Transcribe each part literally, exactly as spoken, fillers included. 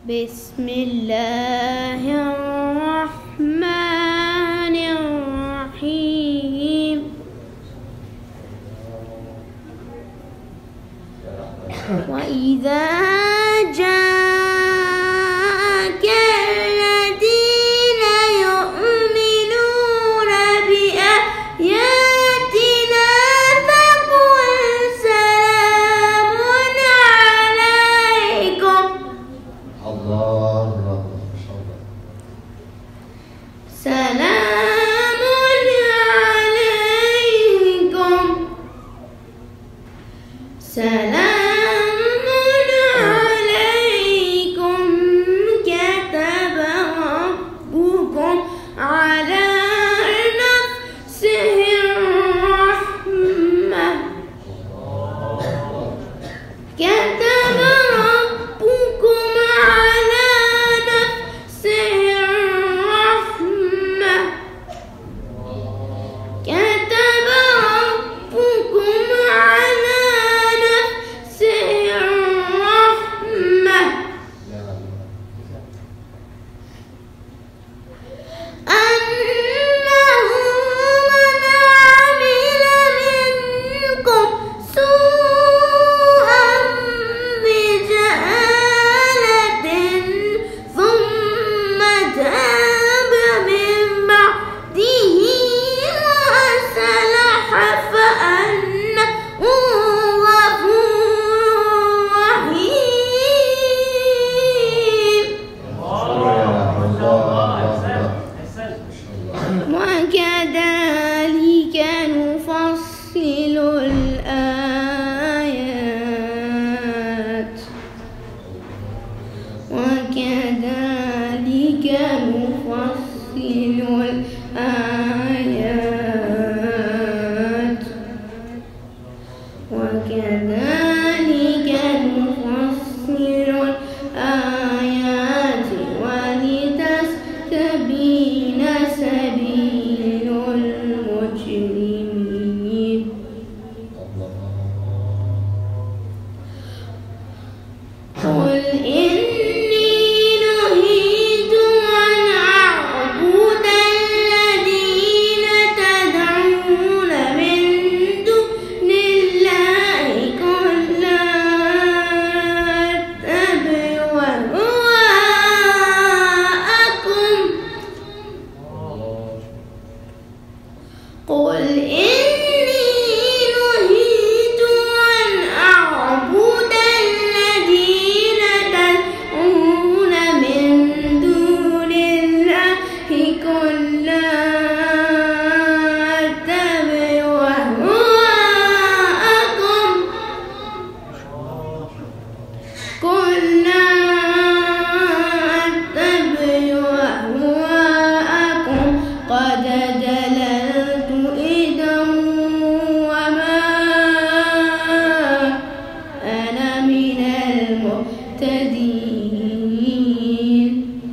بسم الله الرحمن الرحيم وإذا جاءك الذين يؤمنون بآياتنا فقل سلام عليكم الله الله ما شاء الله سلام عليكم سلام على نفسه الرحمة كتب ربكم على نفسه الرحمة كتب ربكم على نفسه الرحمة وكذلك نفصل الآيات وكذلك نفصل الآيات وكذلك نفصل الآيات ولتستبين سبيل المجرمين قل إني نهيت أن أعبد الذين تدعون من دون الله قل لا أتبع أهواءكم قل إني نهيت أن أعبد الذين تدعون من دون الله قل لا أتبع أهواءكم قل لا أتبع أهواءكم قد دللت إذا وما أنا من المهتدين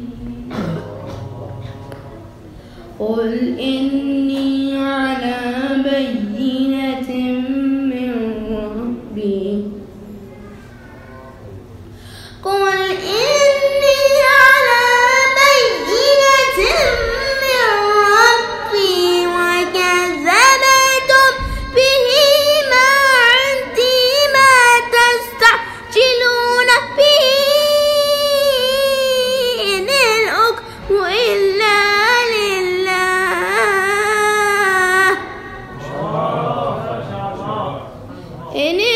قل إني على بينة من ربي قل إني على بينة من ربي وكذبتم به ما عندي ما تستعجلون به إن الحكم إلا لله إن